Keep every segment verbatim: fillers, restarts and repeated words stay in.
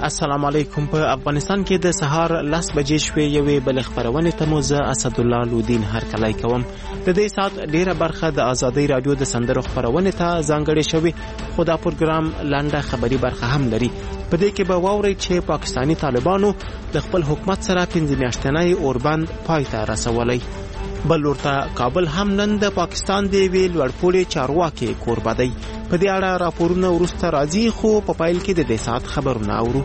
السلام علیکم. په افغانستان کې د سهار لس بجې شوې یوې بل خبرونه ته مو زه اسد الله لودین هرکلی کوم. د دې سات ډیره برخه د ازادي رادیو د سندرو خبرونه ته ځانګړې شوې، خو دا پروګرام لنډه خبري برخه هم لري. په دې کې به واورئ چې پاکستانی طالبانو د خپل حکومت سره پنځه میاشتنی اوربند پای ته رسولی. بل ورته کابل هم نن د پاکستان د ویل ورپورې چارواکي کوربه دی. په دې اړه راپورونه ورسته راځي، خو په پایل کې د دې سات خبرونه اورو.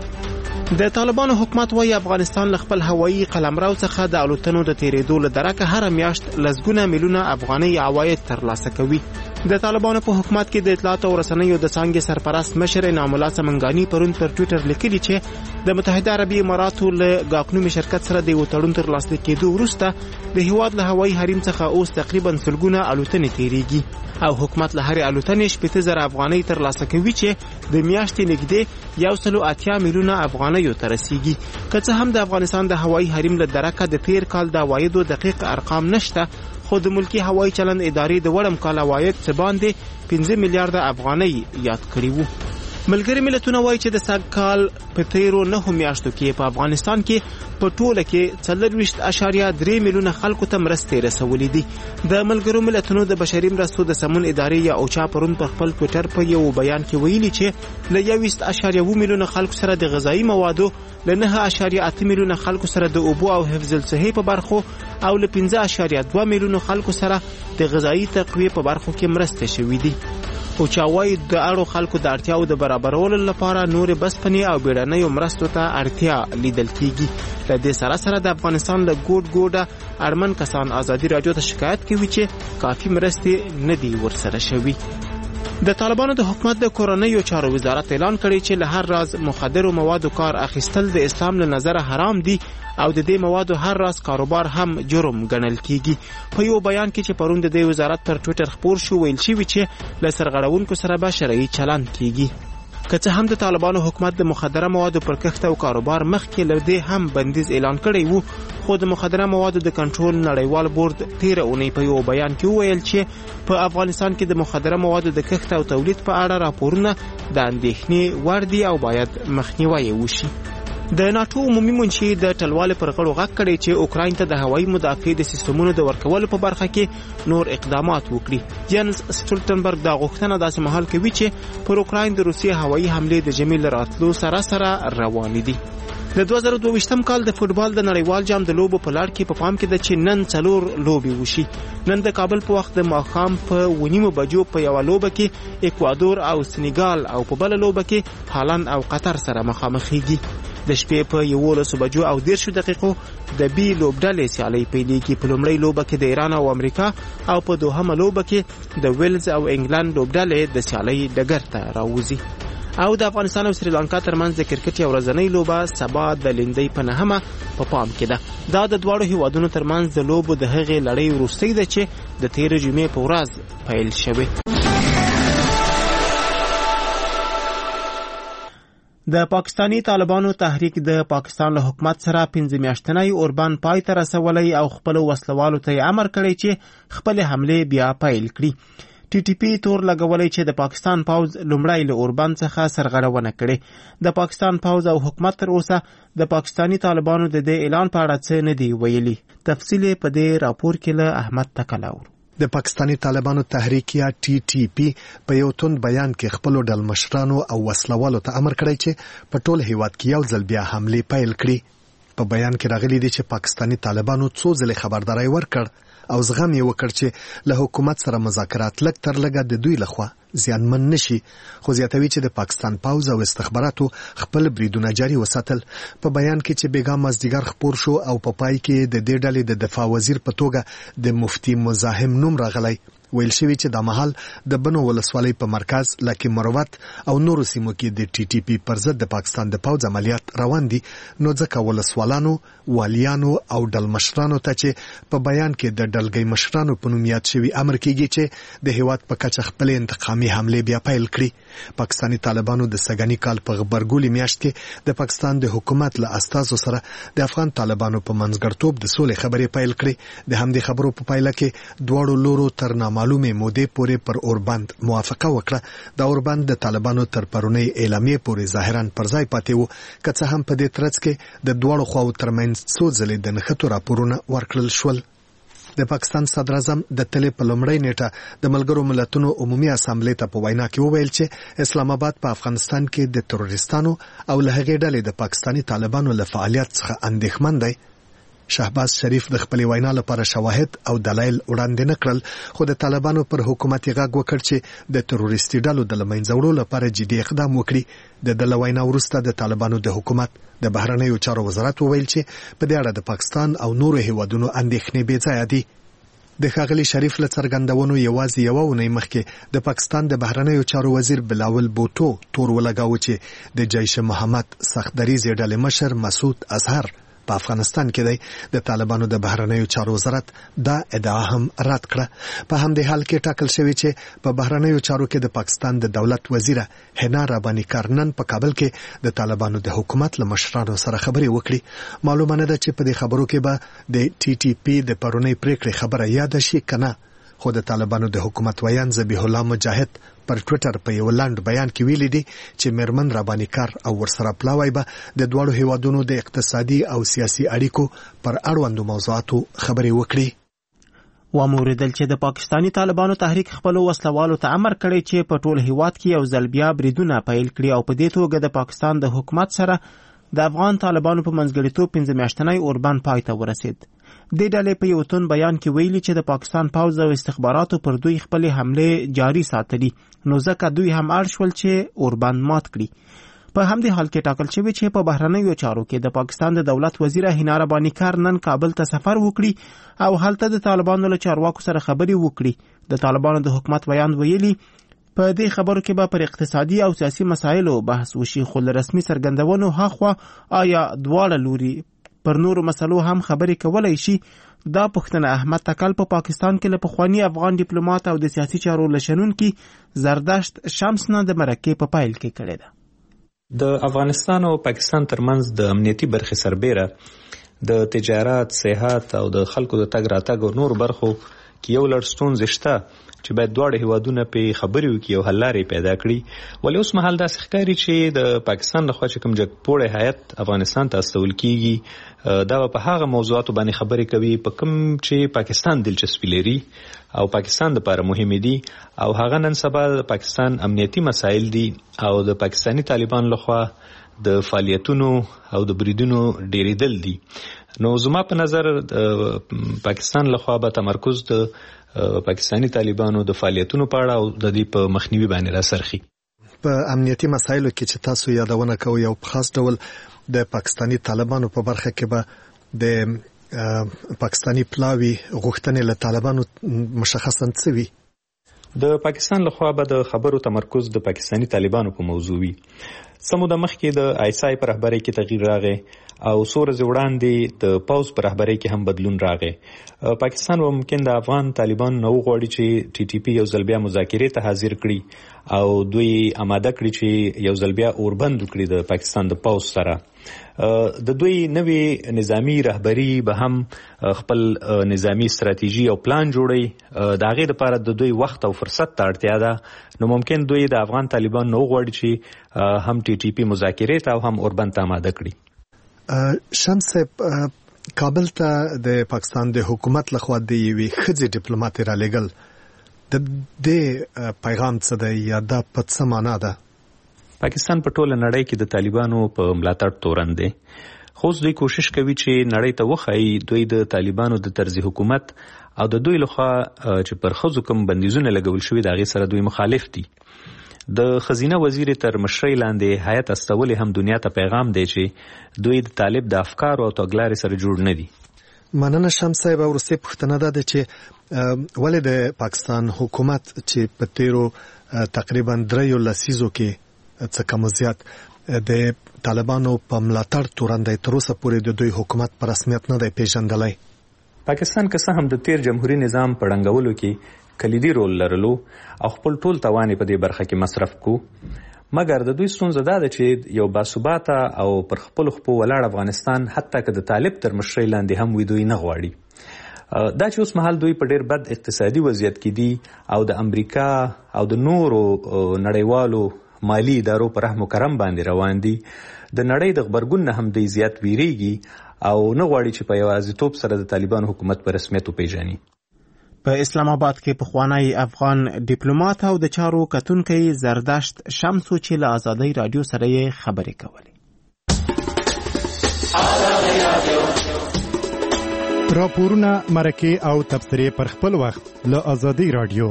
د طالبانو حکومت وايي افغانستان له خپل هوایي قلمرو څخه د الوتنو د تیرېدو له درکه هر میاشت لسګونه میلیونه افغاني عواید ترلاسه کوي. د طالبانو په حکومت کې د اطلاعات او رسنیو د څانګې سرپرست مشر انعام الله سمنګانی پرون پر ټوئیټر لیکلي چې د متحده عربي اماراتو له غاکنومي شرکت سره د وټړون ترلاسه کېدو وروسته د هیواد له هوایي حریم څخه اوس تقریبا سلګونه الوتنې تیریږي او حکومت له هرې الوتنې شپږ زره افغانۍ ترلاسه کوي چې د میاشتې نږدې یو سل او اتیا میلیونه افغانۍ ته رسیږي. که څه هم د افغانستان د هوایي حریم له درکه د تیر کال د عوایدو دقیق ارقام نشته، خو د ملکی هوایي چلند ادارې د وړم کال عواید څه باندې پنځه میلیارډ افغانۍ یاد کړي وو. ملګري ملتونه وایي چې د سږ کال په تیرو نهو میاشتو کې په افغانستان کې په ټوله کې څلرویشت اعشاریه درې میلیونه خلکو ته مرستې رسولې دي. د ملګرو ملتونو د بشري مرستو د سمون ادارې یا اوچا پرون په خپل ټوئیټر په یو بیان کې ویلي چې له یوویشت اعشاریه اووه میلیونه خلکو سره د غذایي موادو، له نهه اعشاریه اته میلیونه خلکو سره د اوبو او حفظ الصحې په برخو او له پنځه اعشاریه دوه میلیونه خلکو سره د غذایي تقویه په برخو کې مرستې شوې دي. او چاوي د اړو خلکو د اړتیاو د برابرولو لپاره نور بسپنی او بیړنیو مرستو ته اړتیا لیدل کیږي. له دې سره سره د افغانستان له ګوډ ګوډه اړمن کسان ازادي رادیو ته شکایت کوي چې کافي مرستې نه دي ورسره شوي. د طالبانو د حکومت د کورنیو چارو وزارت اعلان کړی چې له هر راز مخدرو موادو کار اخیستل د اسلام له نظره حرام دي او د دې موادو هر راز کاروبار هم جرم ګڼل کیږي. په یو بیان کې چې پرون د دې وزارت پر ټوئیټر خپور شو، ویل شوی چې له سرغړونکو سره به شرعي چلند کیږي. که څه هم د طالبانو حکومت د مخدره موادو پر کښت او کاروبار مخکې له دې هم بندیز اعلان کړی وو، خو د مخدره موادو د کنټرول نړیوال بورډ تیره اونۍ په یو بیان کې وویل چې په افغانستان کې د مخدره موادو د کښت او تولید په اړه راپورونه د اندېښنې وړ دي او باید مخنیوی وشي. د ناتو عمومي منشي د ټلوالې پر غړو غږ کړی چې اوکراین ته د هوایي مدافعې د سیستمونو د ورکولو په برخه کې نور اقدامات وکړي. جنس سټولټنبرګ دا غوښتنه داسې مهال کوي چې پر اوکراین د روسیې هوایي حملې د ژمي له راتلو سره سره روانې دي. د دوه زره دوه ویشتم کال د فوټبال د نړیوال جام د لوبو په لړ کې په پام کې ده چې نن څلور لوبې وشي. نن د کابل په وخت د ماښام په ونیمو بجو په یوه لوبه کې اکوادور او سنیګال او په بله لوبه کې هالند او قطر سره مخامخېږي. د شپې په یولسو بجو او دیرشو دقیقو د بي لوبډلې سیالۍ پیلېږي. په لومړۍ لوبه کې د ایران او امریکا او په دوهمه لوبه کې د ویلز او انګلند لوبډلې د سیالۍ ډګر ته راوځي. او د افغانستان او سریلانکا ترمنځ د کرکټ یو ورځنۍ لوبه سبا د لیندۍ په نهمه په پام کې ده. دا د دواړو هیوادونو ترمنځ د لوبو د هغې لړۍ وروستۍ ده چې د تېرې جمعې په ورځ پیل شوې. د پاکستانی طالبانو تحریک د پاکستان له حکومت سره پنځه میاشتنی اوربند پای ته رسولی او خپل وسلوالو ته امر کړی چې خپل حمله بیا پیل کړي. ټي ټي پی تور لګولای چې د پاکستان پوز لومړی له اوربند څخه سرغړونه کړي. د پاکستان پوز او حکومت تر اوسه د پاکستانی طالبانو د دې اعلان په اړه څه نه دی ویلي. تفصیل په دې راپور کې له احمد تکلاور. د پاکستانی طالبانو تحریک یا ټي ټي پی په یو توند بیان کې خپل ډل مشرانو او وسلوالو ته امر کړی چې په ټول هیواد کې یو ځل بیا حمله پیل کړي. په بیان کې راغلي دي چې پاکستانی طالبانو څو ځله خبرداري ورکړ او زغم یې وکړ چې له حکومت سره مذاکرات لږ تر لږه د دوی لخوا زیانمن نشي، خو زیاتوي چې د پاکستان پوز او استخباراتو خپل بریدونه جاري وساتل. په بیان کې چې بیګا مازدیګر خپور شو او په پای کې د دې ډلې د دفاع وزیر په توګه د مفتی مزاحم نوم راغلی. ویل شوی چې د محل د بنو ولسوالۍ په مرکز لکه مروت او نورو سیمو کې د ټي ټي پی پر ضد د پاکستان د پوز عملیات روان دي. نو ځکه ولسوالانو، والیانو او ډل مشرانو ته چې په بیان کې د ډلګۍ مشرانو په نوم یاد شوی امر کیږي چې د هیواد په کچه خپل انتقامي حمله بیا پیل کړي. پاکستانی طالبانو د سګنی کال په غبرګولي میاشت کې د پاکستان د حکومت له استازو سره د افغان طالبانو په منځګړتوب د سولې خبرې پیل کړې. د همدې خبرو په پایله کې دواړو لورو تر نامعلوم معلومې مودې پورې پر اوربند موافقه وکړه. دا اوربند د طالبانو تر پرونی اعلامیې پورې ظاهرا پر ځای پاتې وو، که څه هم په دې ترڅ کې د دواړو خواو ترمنځ څو ځلې د نښتو راپورونه ورکړل شول. د پاکستان صدر اعظم د تلې په لومړۍ نیټه د ملګرو ملتونو عمومي اسامبلې ته په وینا کې وویل چې اسلام آباد په افغانستان کې د تروریستانو او له هغې ډلې د پاکستاني طالبانو له فعالیت څخه اندېښمن دی. شهباز شریف د خپلې وینا لپاره شواهد او دلایل وړاندې نه کړل، خو د طالبانو پر حکومت یې غږ وکړ چې د تروریستي ډلو د له منځه وړلو لپاره جدي اقدام وکړي. د ده له وینا وروسته د طالبانو د حکومت د بهرنیو چارو وزارت وویل چې په دې اړه د پاکستان او نورو هیوادونو اندېښنې بې ځایه دي. د ښاغلي شریف له څرګندونو یوازې یوه اونۍ مخکې د پاکستان د بهرنیو چارو وزیر بلاول بوټو تور ولګاوه چې د جیش محمد سخت دریځې ډلې مشر مسعود اظهر په افغانستان کې دی. د طالبانو د بهرنیو چارو وزارت دا ادعا هم رد کړه. په همدې حال کې ټاکل شوی چې په بهرنیو چارو کې د پاکستان د دولت وزیره حنا رباني کار نن په کابل کې د طالبانو د حکومت له مشرانو سره خبرې وکړي. معلومه نه ده چې په دې خبرو کې به د ټي ټي پی د پرونی پریکړې خبره یاد شي کنه، خو د طالبانو د حکومت ویان ذبیح الله مجاهد پر ټویټر په یو لاند بیان کې ویلي دي چې میرمن رباني کار او ورسره پلاوی به د دواړو هیوادونو د اقتصادي او سیاسي اړیکو پر اړوندو موضوعاتو خبرې وکړي. واموریدل چې د پاکستاني طالبانو تحریک خپل وسلوالو ته امر کړی چې په ټول هیواد کې یو ځل بیا بریدونه پیل کړي او په دې توګه د پاکستان د حکومت سره د افغان طالبانو په منځګړیتوب پنځه میاشتنی اوربند پای ته ورسید. د ډلې په یو تون بیان کې ویلي چې د پاکستان پوځ او استخباراتو پر دوی خپل حمله جاری ساتلي، نو ځکه دوی هم اړ شول چې اوربند مات کړي. په همدې حال کې ټاکل شوی چې په بهرنیو چارو کې د پاکستان د دولت وزیره حنا رباني کار نن کابل ته سفر وکړي او هلته د طالبانو له چارواکو سره خبرې وکړي. د طالبانو د حکومت بیان ویلي په دې خبرو کې به پر اقتصادي او سیاسي مسایلو بحث وشي، خو له رسمي څرګندونو هاخوا آیا دواړه لوري پر نورو مسلو هم خبرې کولای شي. دا پوښتنه احمد تکل په پاکستان کې له پخوانی افغان ډیپلوماټ او د سیاسي چارو لشنونکي زردشت شمس نه د مرکې په پایل کې کړې ده. د افغانستان او پاکستان ترمنځ د امنیتي برخې سربېره د تجارت، صحت او د خلکو د تګ راتګ او نور برخو کې یو لړ ستونزې شته چې باید دواړه هیوادونه په خبرې وکړي او حل لارې پیدا کړي. ولې اوس مهال داسې ښکاري چې د پاکستان لخوا چې کوم جګپوړی هیات افغانستان ته استول کیږي دا په هغه موضوعاتو باندې خبرې کوي په کوم چې پاکستان دلچسپي لري او پاکستان لپاره مهم دي، او هغه نن سبا د پاکستان امنیتي مسایل دي او د پاکستاني طالبان لخوا د فعالیتونو او د بریدونو ډیریدل دي. نو زما په نظر پاکستان لخوا به تمرکز د پاکستاني طالبانو د فعالیتونو په اړه او د دې په مخنیوي باندې راسرخي. په امنیتي مسایلو کې چې تاسو یادونه کوئ او په خاص ډول د پاکستاني طالبانو په برخه کې به د پاکستاني پلاوی غوښتنې له طالبانو مشخصا څه وي؟ د پاکستان لخوا به د خبرو تمرکز د پاکستاني طالبانو په موضوع وي. سمو د مخکې د آیسای پر رهبرۍ کې تغییر راغی او څو ورځې وړاندې د پوځ پر رهبرۍ کې هم بدلون راغی. پاکستان به ممکن د افغان طالبان نه وغواړي چې ټي ټي پی یو ځل بیا مذاکرې ته حاضر کړي او دوی آماده کړي چې یو ځل بیا اوربند وکړي د پاکستان د پوځ سره. د دوی نوې نظامی رهبری به هم خپل نظامی استراتیژي او پلان جوړي، د هغې لپاره د دوی وخت او فرصت ته اړتیا ده. نو ممکن دوی د افغان طالبان نه وغواړي چې هم ټي ټي پی مذاکرې ته او هم اوربند ته آماده کړي. شمس کابل ته د پاکستان د حکومت لخوا د یوې ښځې ډیپلوماټ رالیږل د دې پیغام څه دی یا دا په څه معنا ده؟ پاکستان په ټوله نړۍ کې د طالبانو په ملاتړ تورن دی، خو دوی کوشش کوي چې نړۍ ته وښایي دوی د طالبانو د طرز حکومت او د دوی لخوا چې پر ښځو کوم بندیزونه لګول شوي د هغې سره دوی مخالف دي. د خزینه وزیر تر مشرۍ لاندې هیات استولې هم دنیا ته پیغام دی چې دوی د طالب د افکارو او تګلارې سره جوړ نه دي. مننه شمس صاحب. وروستۍ پوښتنه دا ده چې ولې د پاکستان حکومت چې په تیرو تقریبا دریو لسیزو کې څه کم زیات د طالبانو په ملاتړ تورن دی، تر اوسه پورې د دوی حکومت په رسمیت نه دی پیژندلی. پاکستان که څه هم د تیر جمهوریت نظام په ړنګولو کې کلیدي رول لرلو او خپل ټول توان په دې برخه کې مصرف کو، مګر د دوی ستونزه دا ده چې یو باثباته او پر خپل خپو ولاړ افغانستان حتی که د طالب تر مشرۍ لاندې هم وي دوی نه غواړي. دا چې اوس مهال دوی په ډیر بد اقتصادي وضعیت کې دي او د امریکا او د نورو نړیوالو مالی ادارو پر رحم و کرم باندې روان دي، د نړۍ د غبرګون نه هم دوی زیات ویریږي او نه غواړي چې په یوازیتوب سره د طالبانو حکومت په رسمیت وپیژني. په اسلام آباد کې پخوانی افغان ډیپلوماټ او د چارو کتونکی زردشت شمسو چې له آزادۍ رادیو سره یې خبرې کولې. راپورونه، مرکې او تبصرې پر خپل وخت له آزادۍ رادیو.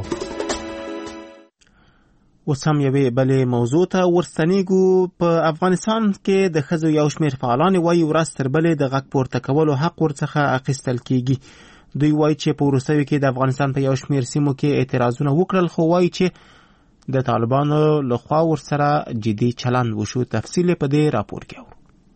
اوس هم یوې بلې موضوع ته ورستنیږو. په افغانستان کې د ښځو یو شمېر فعالان وایي ورځ تر بلې د غږ پورته کولو حق ورڅخه اخیستل کیږي. دوی وایي چې په وروستیو کې د افغانستان په یو شمېر سیمو کې اعتراضونه وکړل، خو وایي چې د طالبانو لخوا ورسره جدي چلند وشو. تفصیل په دې راپور کې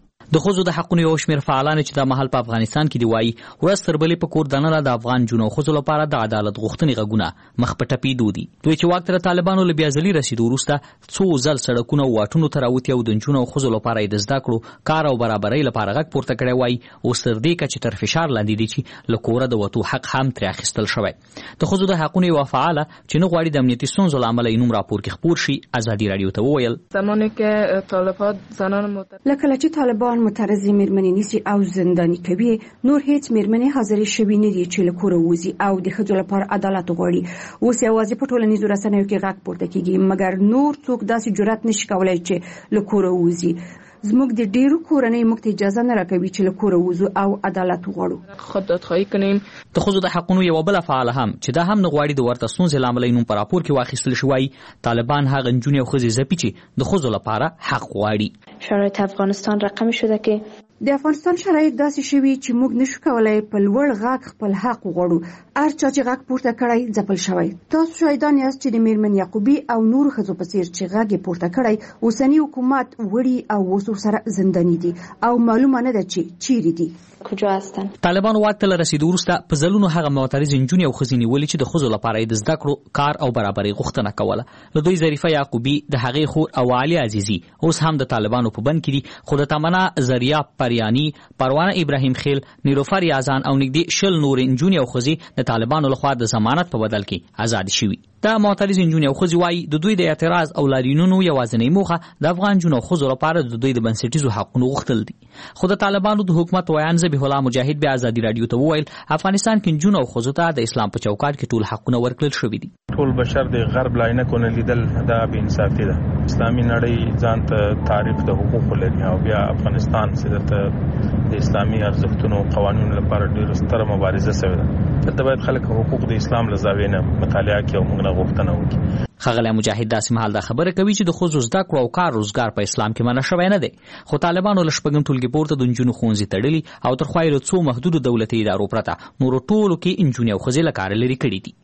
د ښځو د حقونو یو شمېر فعالان چې د مهال په افغانستان کې دی وایي ورځ تر بلې په کور دننه د افغان جنو ښځو لپاره د عدالت غوښتنې غږونه مخ په ټپېدو دي. دوی چې واک ته د طالبانو له بېعزلي رسېدو وروسته څو ځل سړکونه او واټونو ته راوتي او د نجونو او ښځو لپاره یې د زده کړو، کار او برابرۍ لپاره غږ پورته کړی وایي اوس تر دې کچې تر فشار لاندې دي چې له کوره د وتو حق هم ترې اخیستل شوی. د ښځو د حقونو یوه فعاله چې نه غواړي د امنیتي ستونزو له امله یې نوم راپور کې خپور شي ازادي راډیو ته وویل زمانی که طالبان زنان مترجم لکه چې طالبان مترجم میرمنې نیسي او زنداني کوي، نور هیڅ میرمنې حاضرې شوي نه دي چې له کوره وځي او د ښځو لپاره عدالت وغواړي. اوس یوازې په ټولنیزو رسنیو کې غږ پورته کیږي، مګر نور څوک داسې جرأت نشي کولای چې له کوره وځي. زموږ د ډیرو کورنۍ موږ ته اجازه نه راکوي چې له کوره وځو او عدالت وغواړو. خود دادخواهی کنیم. د ښځو د حقونو یوه بله فعاله هم چې دا هم نه غواړي د ورته ستونزې له امله یې نوم په راپور کې واخیستل شي وایي طالبان هغه نجونې او ښځې ځپي چې د ښځو لپاره حق غواړي. شرایط افغانستان رقمی شده که د افغانستان شرایط داسې شوي چې موږ نشو کولای په لوړ غږ خپل حق وغواړو. هر چا چې غږ پورته کړی ځپل شوی. تاسو شاهدان یاست چې د میرمن یعقوبي او نورو ښځو په څیر چې غږ یې پورته کړی اوسني حکومت وړي او اوس ورسره زنداني دي او معلومه نه ده چې چیرې دي. کجا هستن؟ طالبانو واک ته له رسېدو وروسته په ځلونو هغه معترضې نجونې او ښځې نیولې چې د ښځو لپاره یې د زده کړو، کار او برابرۍ غوښتنه کوله. له دوی ظریفه یعقوبي، د هغې خور او علي عزیزي اوس هم د طالبانو په بند کې دي، خو د تمنا زریاب پریانی، پروانه ابراهیم خیل، نیلوفر یازان او نږدې شل نورې نجونې او ښځې د طالبانو لخوا د ضمانت په بدل کې آزاد شوي. دا معترض نجونې او ښځې وایي د دوی د اعتراض او لاریونونو یوازینۍ موخه د افغان جنو ښځو لپاره د دوی د بنسټیزو حقونو غوښتل دي. خو د طالبانو د حکومت ویان ذبیح الله مجاهد بیا ازادي راډیو ته وویل افغانستان کې نجونو او ښځو ته د اسلام په چوکاټ کې ټول حقونه ورکړل شوي دي. ټول بشر د غرب لاینه کونه لیدل دا بې انصافي ده. اسلامي نړۍ ځان ته تعریف د حقوقو لري او بیا افغانستان چې د اسلامي ارزښتونو او قوانینو لپاره ډېره ستره مبارزه شوې ده. دلته باید خلک حقوق د اسلام له زاویې نه مطالعه کړي او موږ نه غوښتنه وکړي. ښاغلی مجاهد داسې مهال دا خبره کوي چې د ښځو زده کړو او کار روزګار په اسلام کې منع شوی نه دی، خو طالبانو له شپږم ټولګي پورته د نجونو ښوونځي تړلي او تر خوا یې له څو محدودو دولتي ادارو پرته نورو ټولو کې نجونې او ښځې له کاره لرې کړي دي.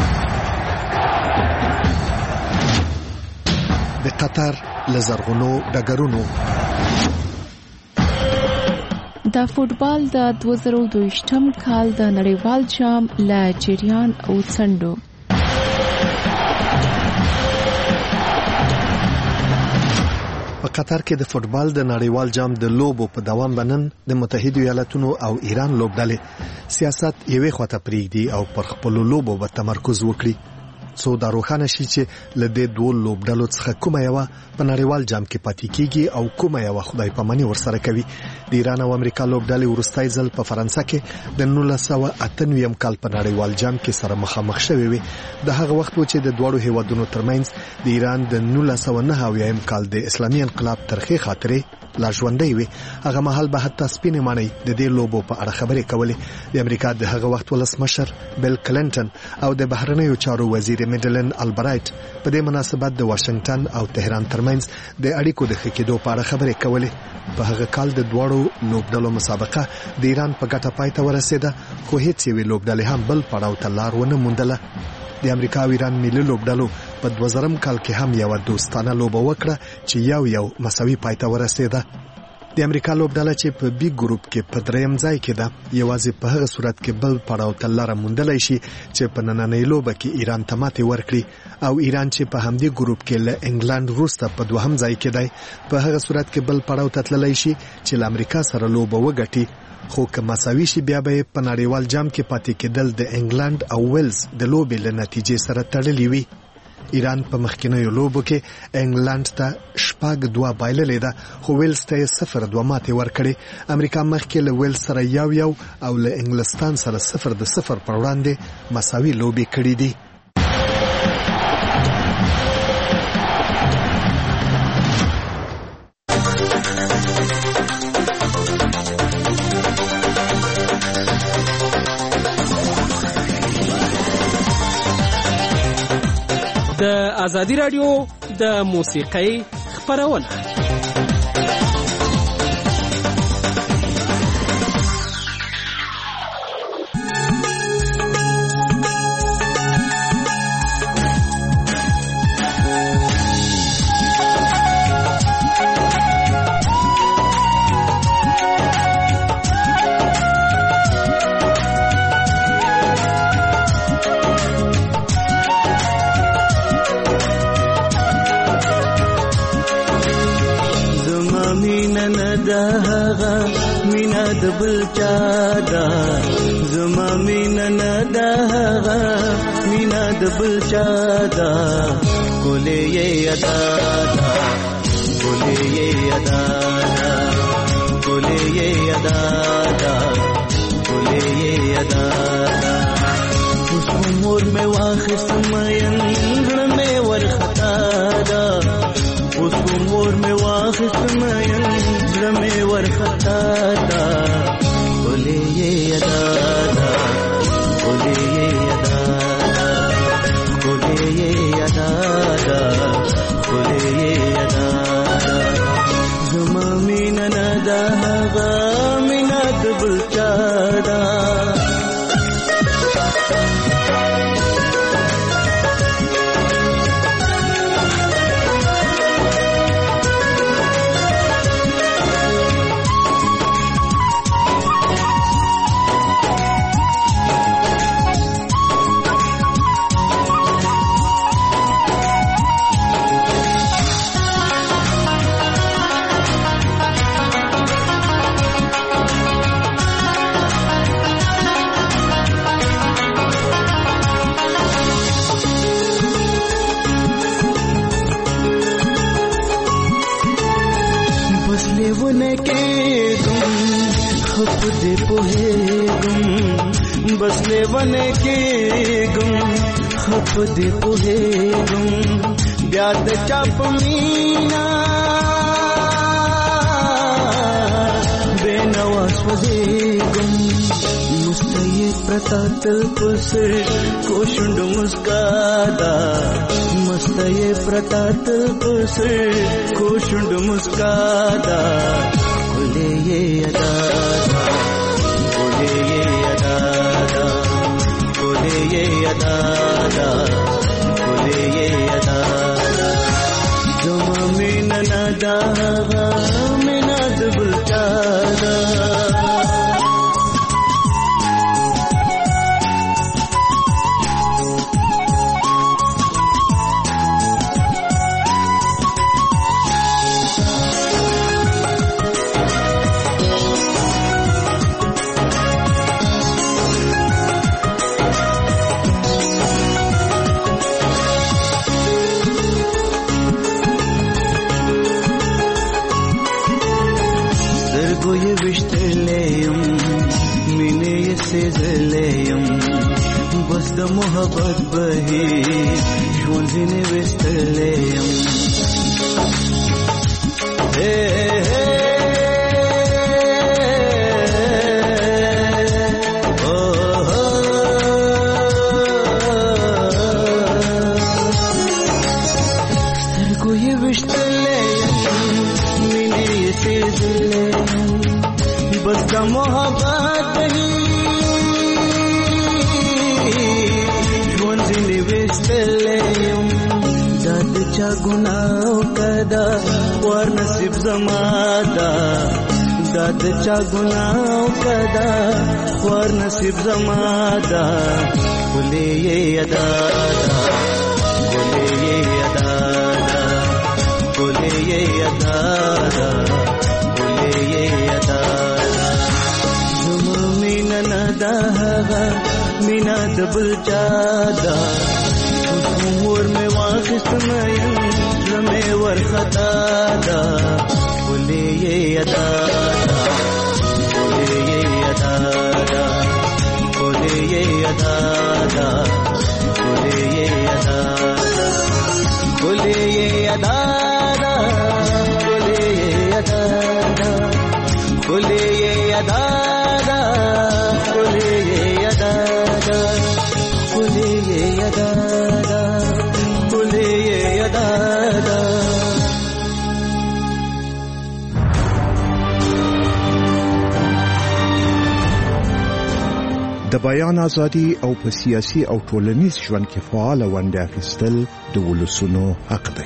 د قطر له زرغونو ډګرونو د فوټبال د دوه زره دوهویشتم کال د نړیوال جام له جریان او څنډو په قطر کې د فوټبال د نړیوال جام د لوبو په دوام بنن د متحده ایالاتونو او ایران لوبډلې سیاست یوې خواته پریږدي او پر خپل لوبو به تمرکز وکړي. څو دا روښانه شي چې له دې دوه لوبډلو څخه کومه یوه په نړیوال جام کې پاتې کیږي او کومه یوه خدای پاماني ورسره کوي. د ایران او امریکا لوبډلې وروستی ځل په فرانسه کې د نولس سوه اته نوي کال په نړیوال جام کې سره مخامخ شوې وي. د هغه وخت و چې د دواړو هیوادونو ترمنځ د ایران د نولس سوه نهه اویایم کال د اسلامي انقلاب ترخې خاطرې لا ژوندۍ وي. هغه مهال به حتی سپینې ماڼۍ د دې لوبو په اړه خبرې کولې. د امریکا د هغه وخت ولسمشر بیل کلنټن او د بهرنیو چارو وزیر میډلن البرایټ په دې مناسبت د واشنگټن او تهران ترمنځ د اړیکو د ښه کېدو په اړه خبرې کولې. په هغه کال د دواړو لوبډلو مسابقه د ایران په ګټه پای ته ورسېده، خو هیڅ یوې لوبډلې هم بل پړاو ته لار ونه موندله. د امریکا او ایران ملي لوبډلو په دوه زرم کال کې هم یو دوستانه لوبه وکړه چې یو یو مساوي پای ته ورسېده. د امریکا لوبډله چې په بی ګروپ کې په دریم ځای کې ده یوازې په هغه صورت کې بل پړاو ته لاره موندلی شي چې په نننۍ لوبه کې ایران ته ماتې ورکړي، او ایران چې په همدې ګروپ کې له انګلند وروسته په دوهم ځای کې دی په هغه صورت کې بل پړاو ته تللی شي چې له امریکا سره لوبه وګټي خو که مساوي شي بیا به په نړیوال جام کې پاتې کېدل د انګلند او ویلز د لوبې له نتیجې سره تړلې وي. ایران په مخکینیو لوبو کې انګلند ته شپږ دوه بایللې ده خو ویلز ته یې صفر دوه ماتې ورکړې. امریکا مخکې له ویلز سره یو یو او له انګلستان سره صفر د صفر پر وړاندې مساوي لوبې کړې دي. د ازادي رادیو د موسیقۍ خپرونه بل چادا زما مینا ندا مینا د بل چادا ګلې ادا ګلې ادا ګلې ادا ګلې ادا اوس مور مې واخست مېن مې ورختا دا اوس مور مې واخست مېن مې ورختا دا बसले वन के गुम खपद पुहे गुम ब्याद चाप मीना बेनवा स्वदे गुम मुस्तये प्रतातल पुसर कोशुंड मुस्कादा मुस्तये प्रतातल पुसर कोशुंड मुस्कादा खुले ये अदा खुले ये अदा ये अदादा बोले ये अदादा जुमा में ननादा में नाद बुलचादा बस द मोहब्बत बही ژوندنه وستلیم हे हे ओ हो سترګو یې وشتلیم مینه یې سېزلیم बस द मोहब्बत बही दद चा गुनाह कदा वर नसीब जमादा दद चा गुनाह कदा वर नसीब जमादा बोले ये अदादा बोले ये अदादा बोले ये अदादा बोले ये अदादा هغه مینا د بل چا دا مور مې واخست مې زمې ورختا دا ولې یې ادا دا ولې یې ادا دا ولې یې ادا دا ولې یې ادا دا ولې یې ادا دا ولې یې ادا دا ولې یې ادا دا ولې یې ادا دا ولې یې ادا دا ولې یې ادا دا د بیان ازادي او په سیاسي او ټولنیز ژوند کې فعال ونډه اخیستل د ولسونو حق دی.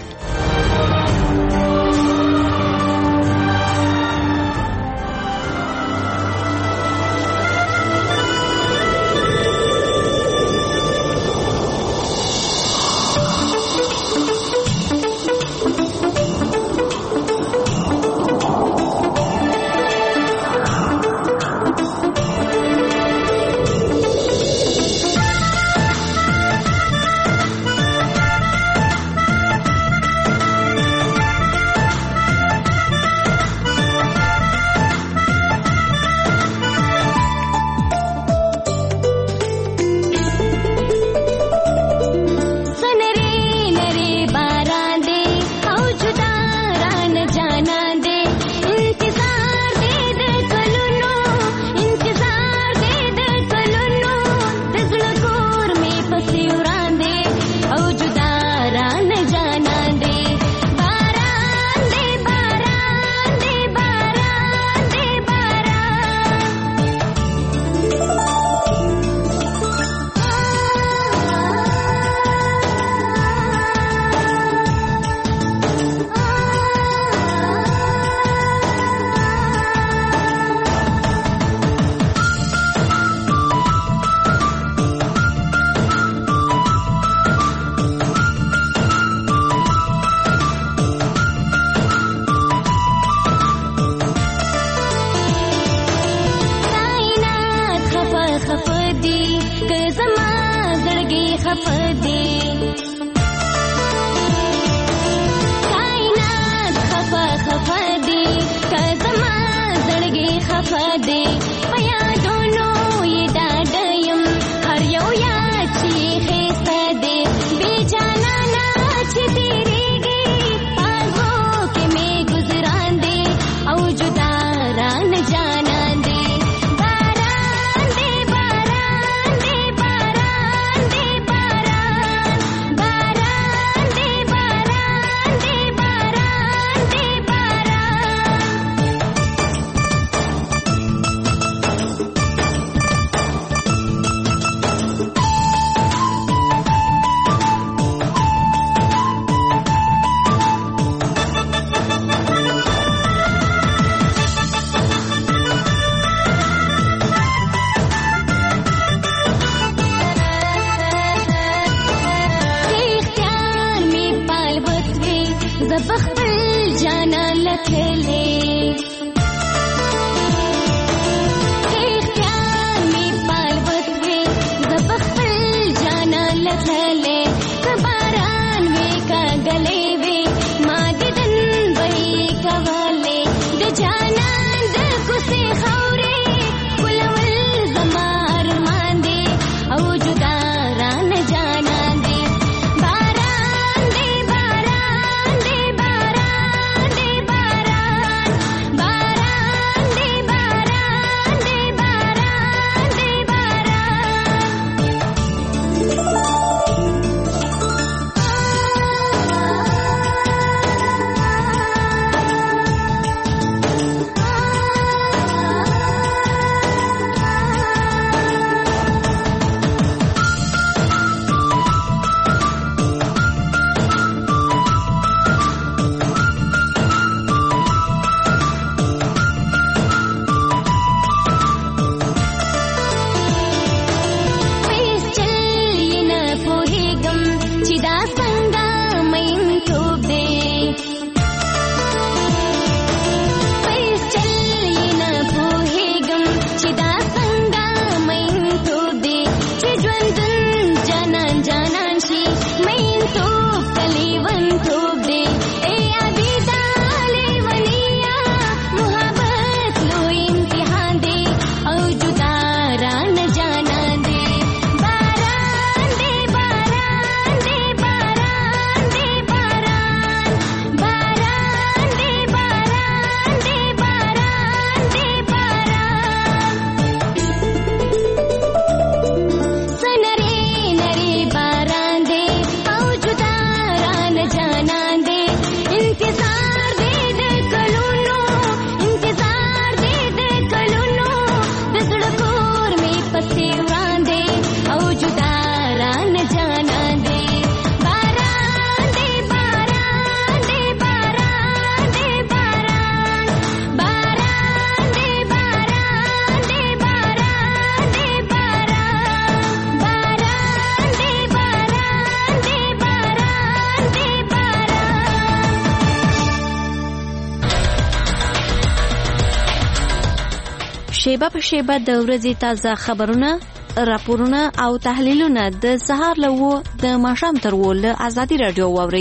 شیبه په شیبه د ورځې تازه خبرونه، راپورونه او تحلیلونه د سهار له اوو د ماښام تر اوو له ازادي راډیو واورئ.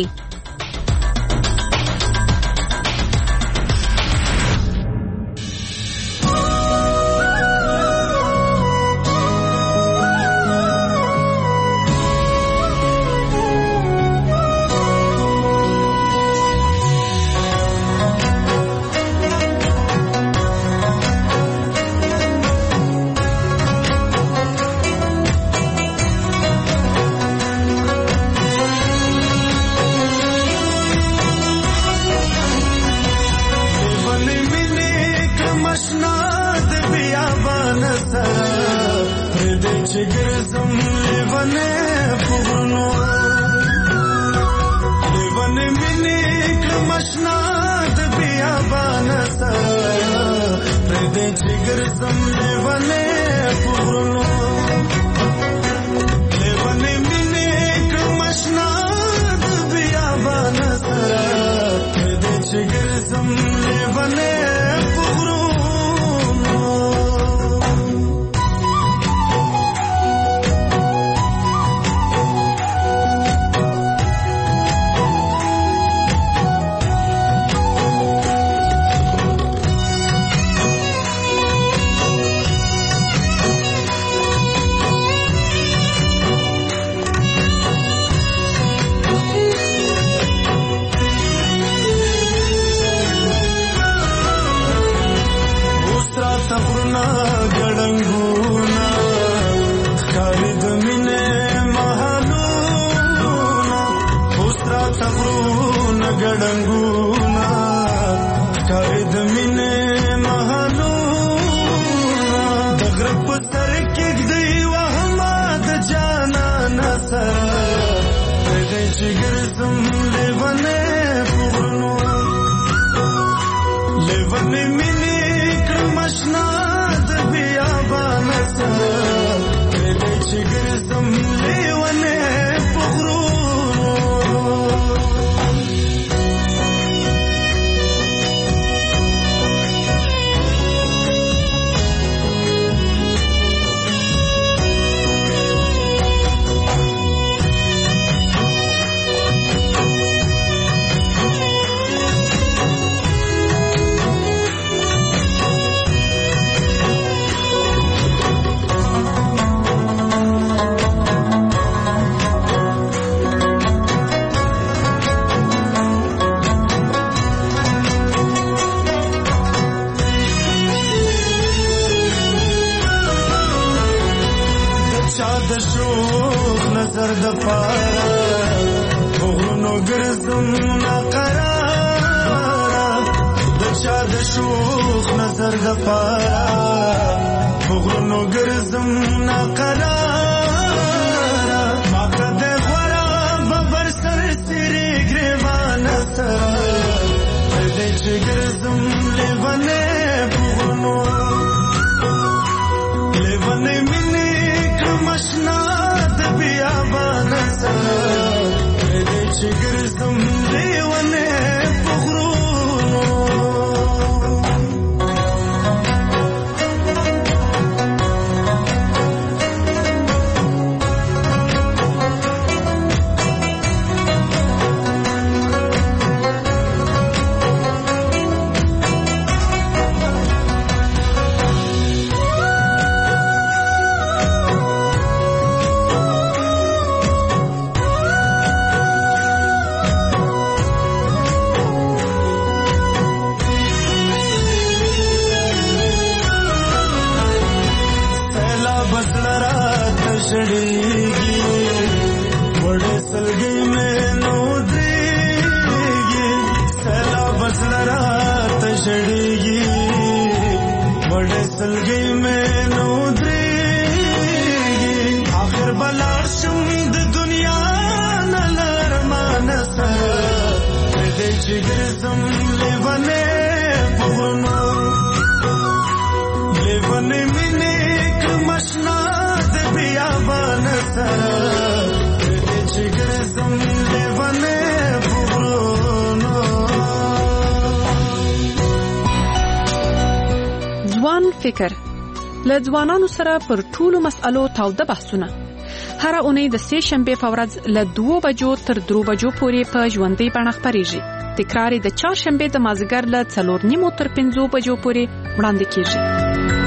فکر له ځوانانو سره پر ټولو مسألو تاوده بحثونه. هر اونۍ د سې شنبې په ورځ له دوه بجو تر درو بجو پورې په ژوندۍ بڼه خپرېږي. تکرار د چهارشنبې د مازدیګر له څلور نیمو تر پنځو بجو پورې وړاندې کیږي.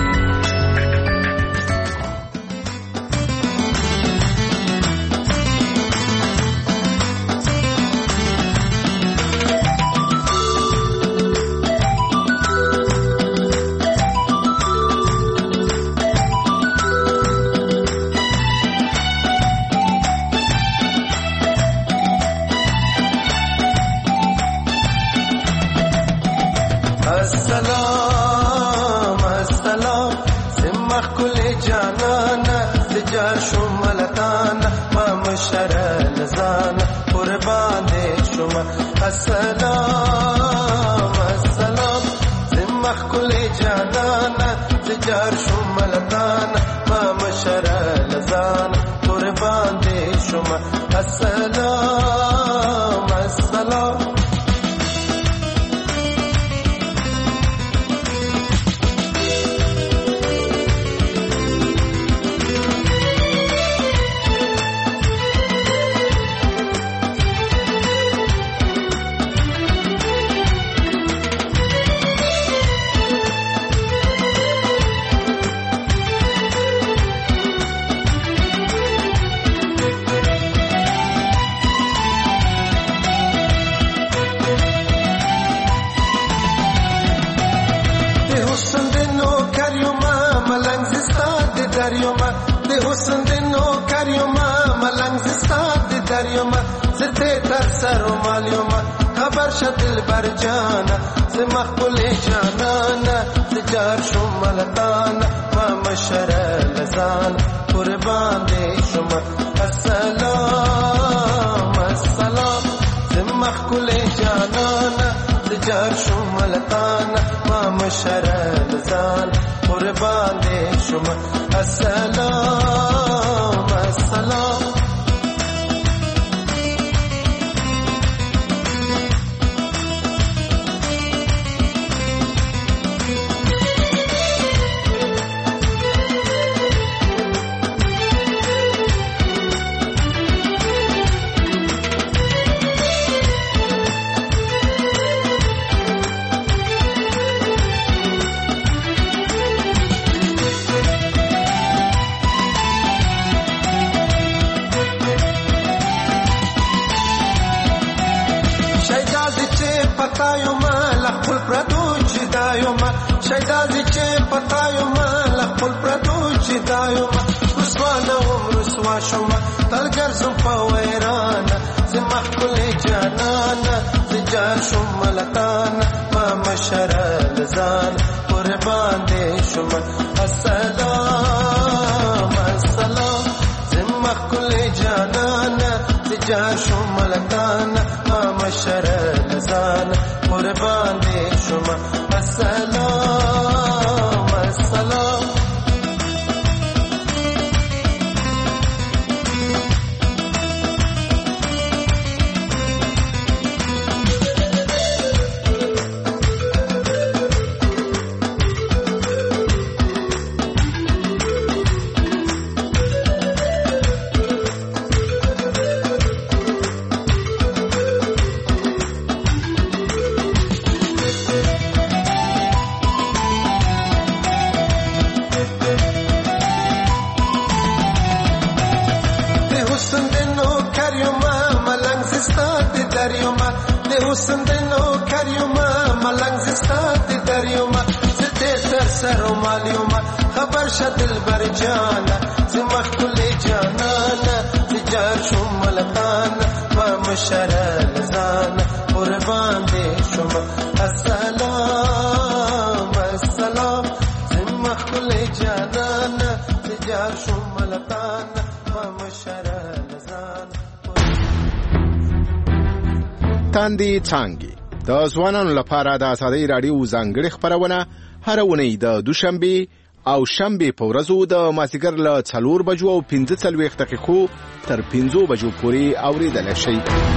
تاندې څانګې د ځوانانو لپاره د ازادۍ راډیو ځانګړې خپرونه هر اونۍ د دوشنبه او شنبه په ورځو د مازدیګر له څلور بجو او پنځه څلوېښت دقیقو تر پنځو بجو پورې اورېدلی شئ.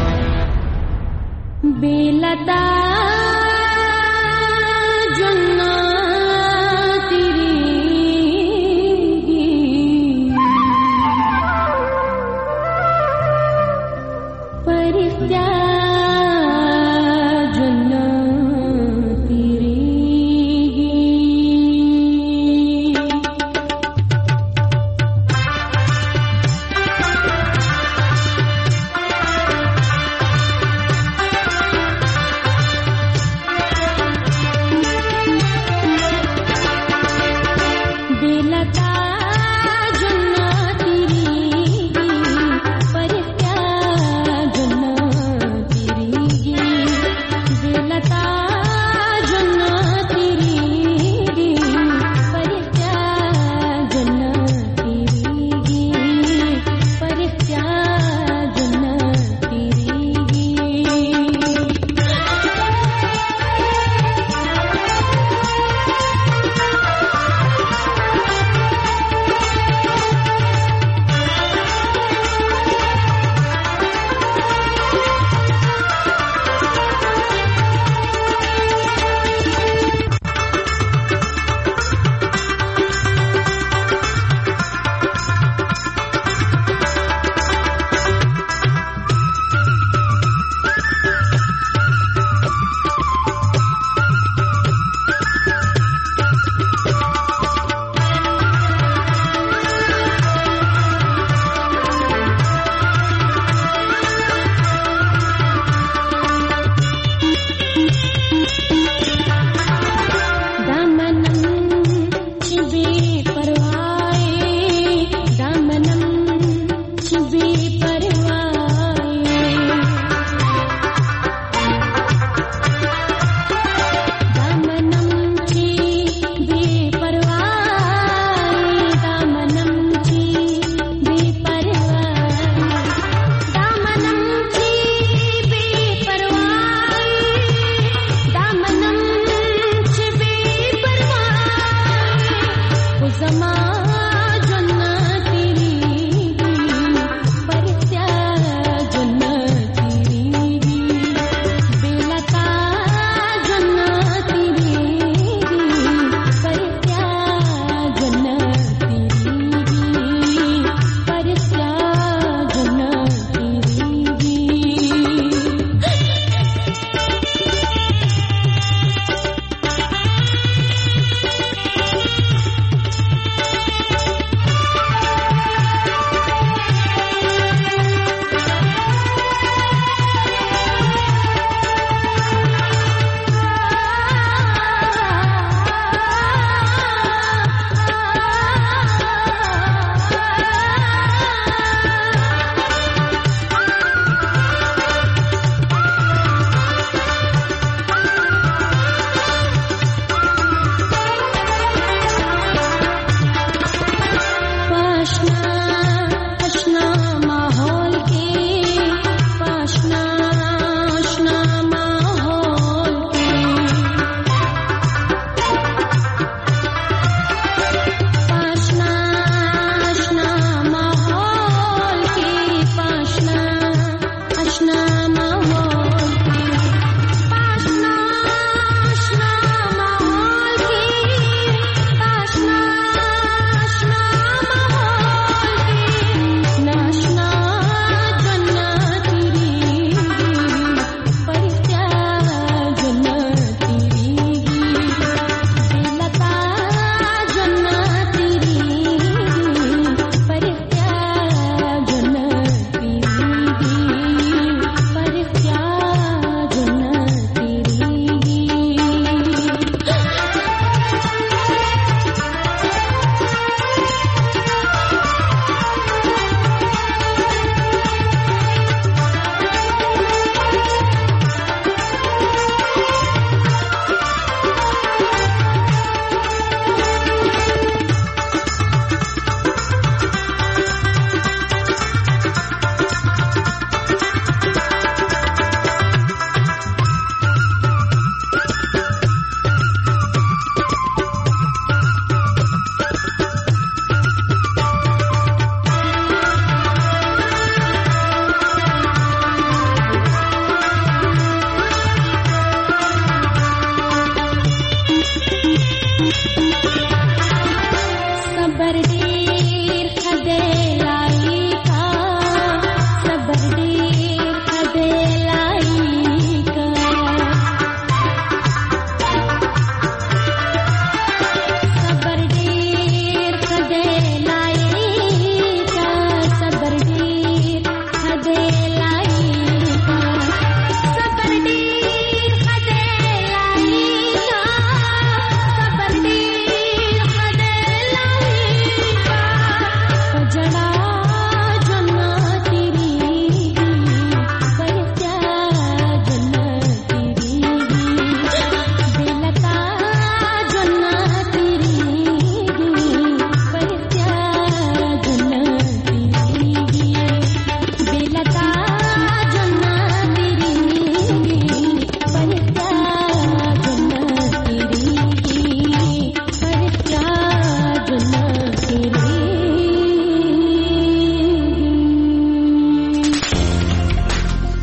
بېلتا جنة تیری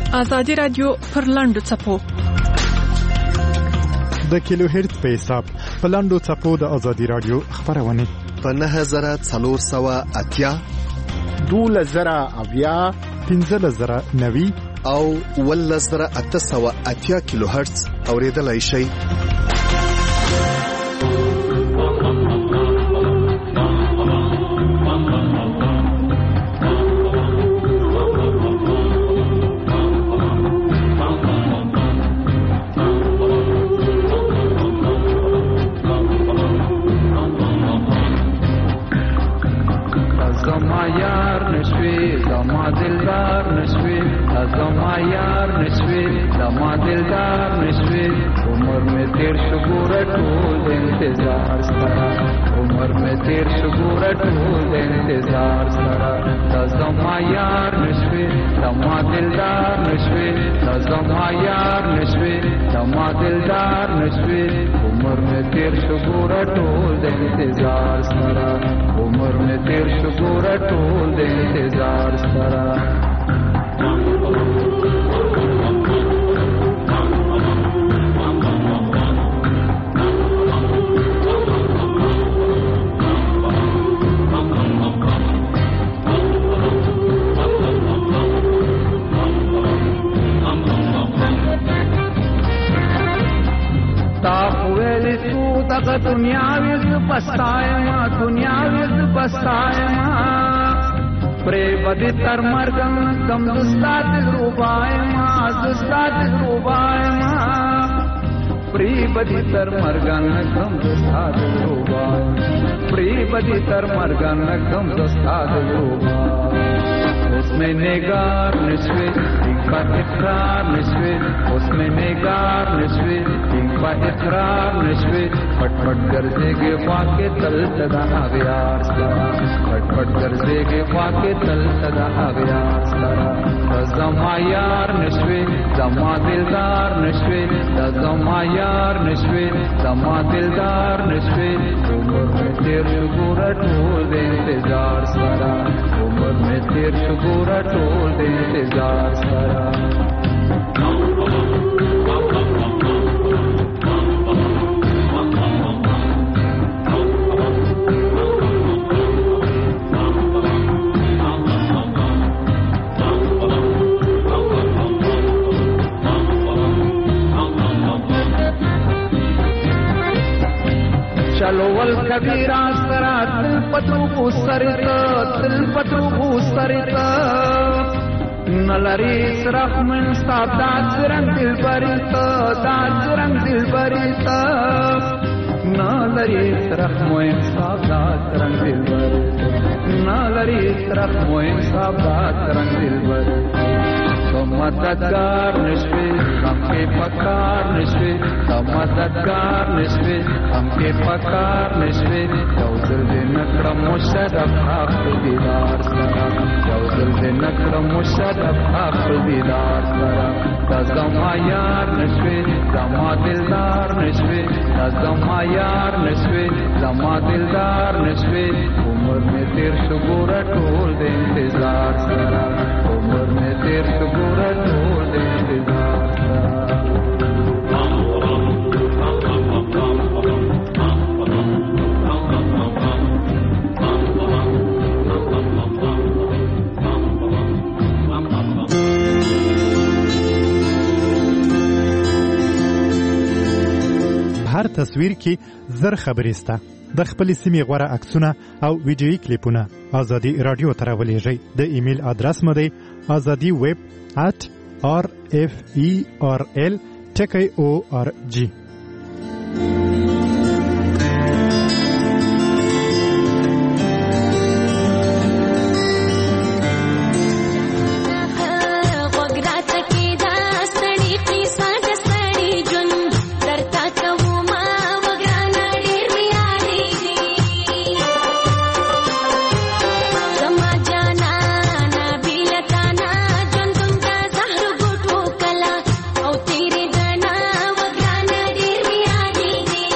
ازادي رادیو پر لاندو چپو د کیلو هرتز په حساب په لاندو چپو د ازادي رادیو خبرونه په نه زره څلور سوه اتیا دوله زره اویا پنځه زره نوي او اوله زره اته سوه اتیا کیلو هرتز اوریدلای شئ. تر مرګم کم دستات روبای ما دستات روبای ما پری بدی تر مرګم کم دستات روبای پری بدی تر مرګم کم دستات روبای उसमें नेगार नशवे इनका इकरार नशवे उसमें नेगार नशवे इनका इकरार नशवे फटफट गरजेगे वाके तल तदा आव्यार सरा फटफट गरजेगे वाके तल तदा आव्यार सरा जमा यार नशवे जमा दिलदार नशवे जमा यार नशवे जमा दिलदार नशवे उम्र में तेरे शुगुरा ढोल दे इंतजार सरा उम्र में तेरे शुगुरा ढोल दे इंतजार सरा चलो वल कबीरा सरा दिल पतू सरित दिल पतू सरित नलरी सरफ में सादात रंग दिल बरित दात रंग दिल बरित नलरी सरफ में सादात रंग दिल बरित नलरी सरफ में सादात रंग दिल बरित तो मददगार नशवे हमके पकार नशवे तो मददगार नशवे हमके पकार नशवे जौजल दे नकरम मुशरफ हाफ दीदार सरा जौजल दे नकरम मुशरफ हाफ दीदार सरा तज़मा यार नशवे जमा दिलदार नशवे तज़मा यार नशवे जमा दिलदार नशवे उम्र में तेर शुगुरा ढोल दे इंतजार सरा उम्र में तेर शुगुरा ढोल दे इंतजार सरा هر تصویر کې زر خبرې سته. د خپل سیمې غوړه عکسونه او ویډیویي کلیپونه ازادي رادیو ته راولېږئ. د ایمیل ادرس مو دی azadi web at r f e r l ټکی او ار جی. او تیرې دنا وګرانه ډېر میادېږي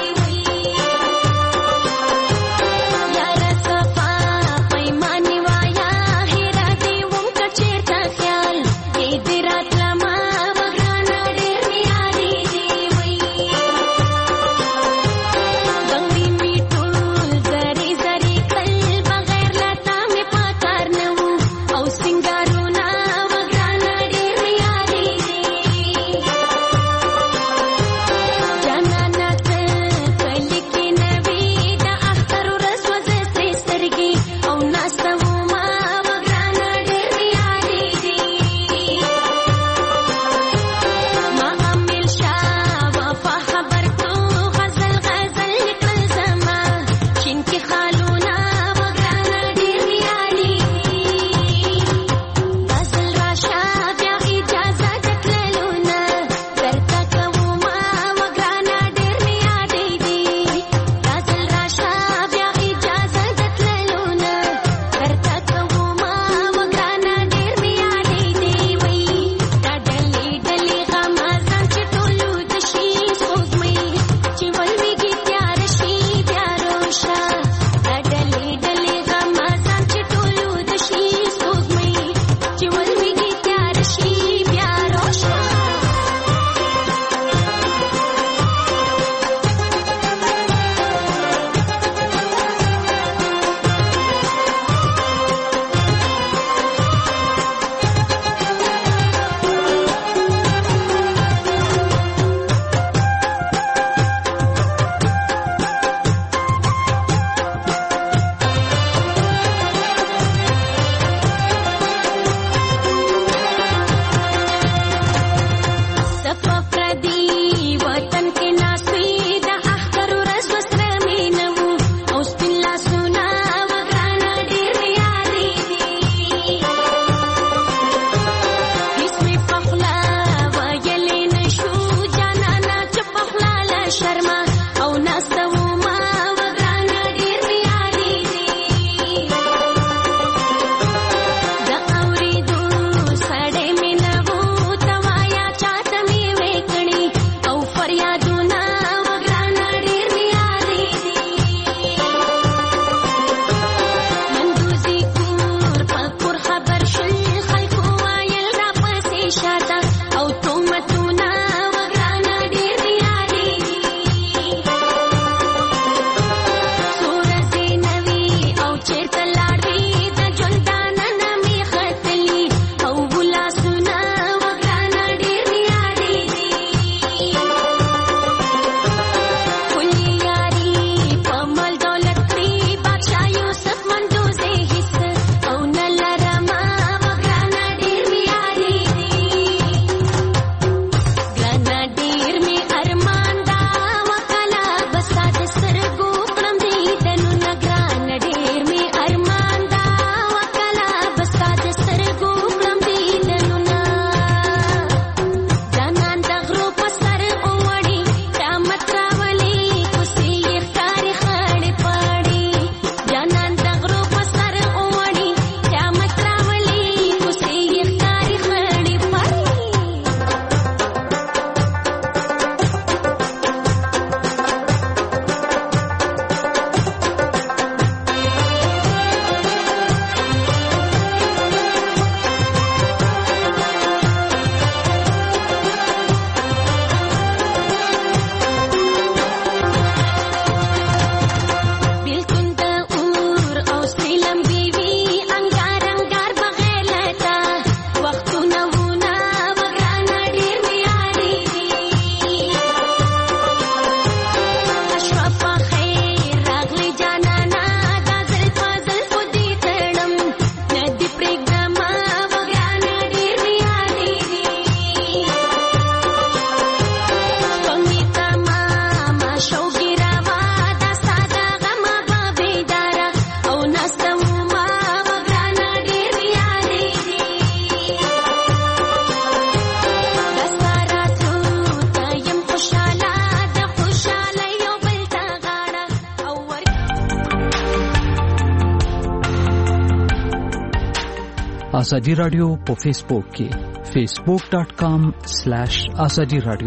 آزادی رادیو په فیسبوک کې facebook dot com slash azadi radio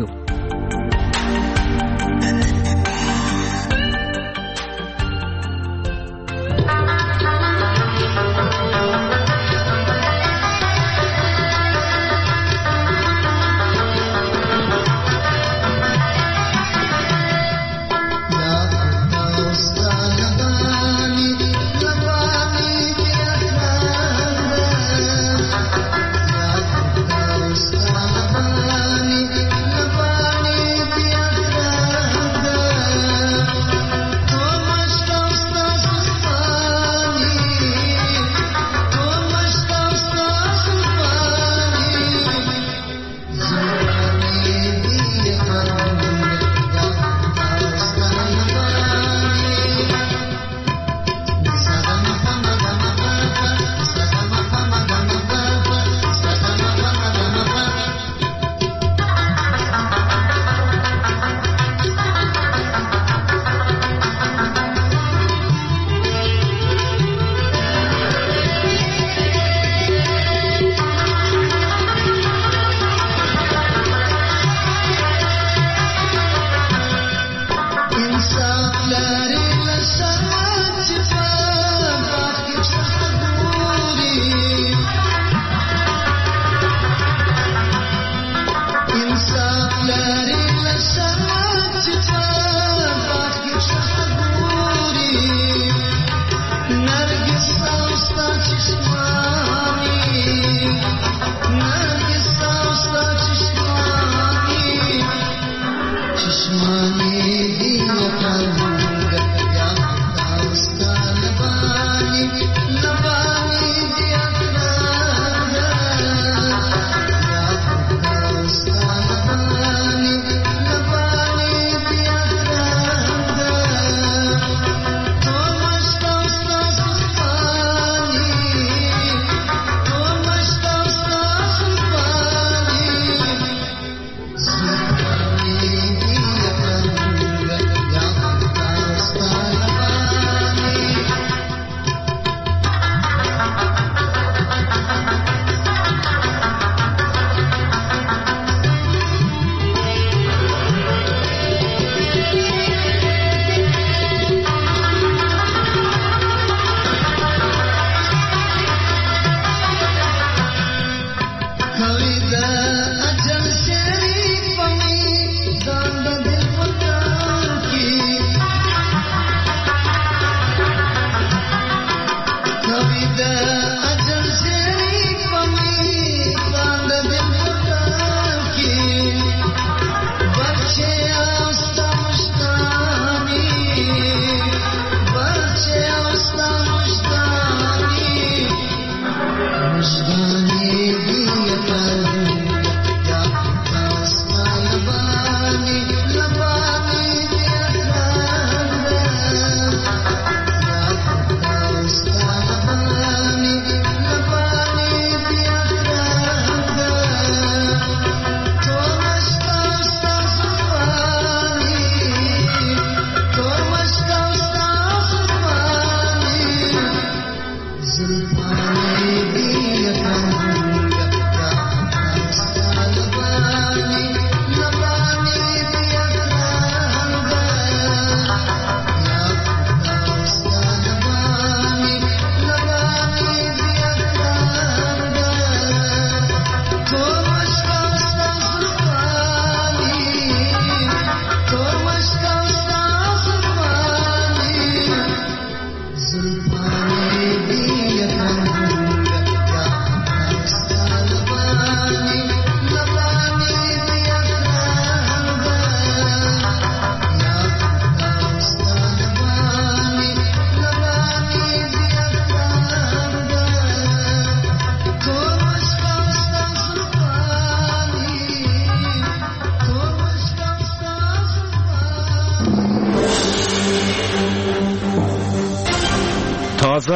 Bye.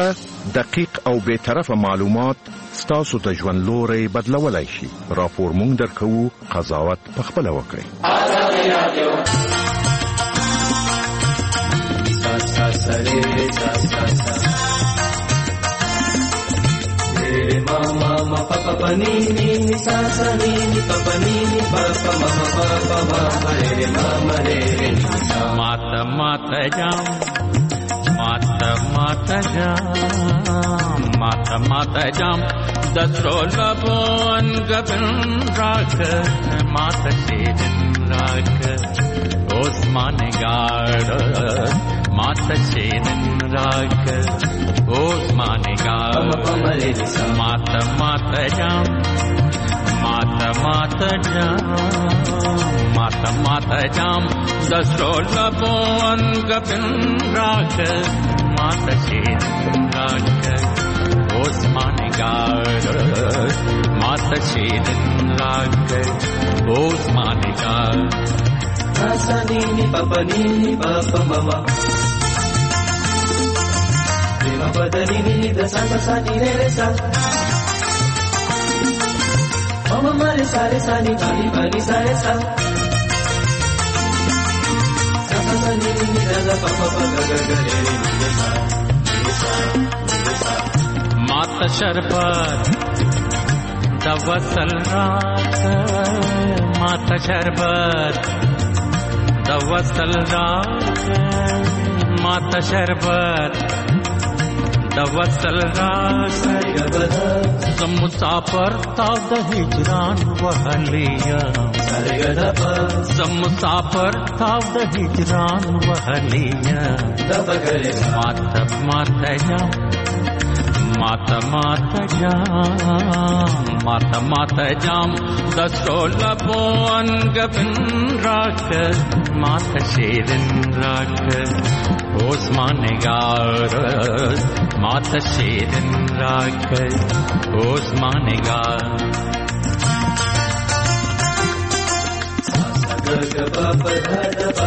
خبره دقیق او به طرفه معلومات ستاسو د ژوند لوري بدلولای شي. راپور مونږ درکو، قضاوت په خپل وکړئ. Mata mata jam, mata mata jam, mata mata jam. Dasrola bon gabin rak, mata shedin rak. Osman gard, mata shedin rak. Osman gard, mata mata jam, mata mata jam. Mata mata jam, dasrola bon gabin rak, mata shedin rak. Osman gard, mata shedin rak. Osman gard. Sa ni ni pa pa ni ni pa pa mama. Ni pa pa da ni ni da sa sa sa ni re re sa. Mama ma re sa re sa ni pa ni pa ni sa re sa. Sa sa sa ni ni da da pa pa pa ga ga ga re re ni sa. Ni sa ni sa. Mata sharbat da wasal raat. Mata sharbat da wasal raat. Mata sharbat da wasal raat. Zam musafir ta da hijran wahliya. Zam musafir ta da hijran wahliya. Mata mata jam, mata mata jam, mata mata jam. Dasrola bon gabin rak, mata shedin rak. Osman gard, mata shedin rak. Osman gard. Ga ga pa pa da da pa.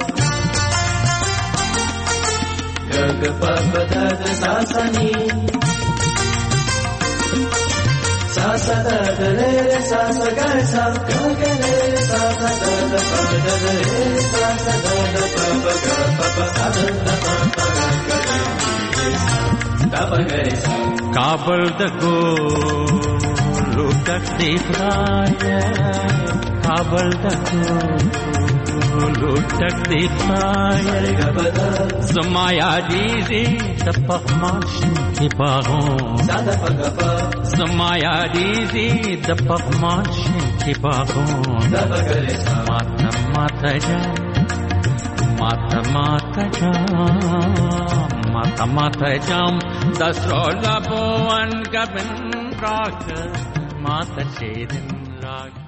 Ga ga pa pa da da sa sa ni. Sa sa da da re re sa sa ga re sa. Ga ga re re sa sa da da pa da da re sa sa da da pa pa ga pa pa sa da da pa pa ga ga re sa da pa ga re sa. Kabul da go lutak dikhaya. Kabul da go lutak dikhaya. Zamaya dizi da pahmashin ki bahon. Sada pa ga pa. Zamaya dizi da pahmashin ki bahon. Da pa ga re sa. Mata mata jam, mata mata jam, mata mata jam. Dasrola bon gabin rak, mata shedin rak.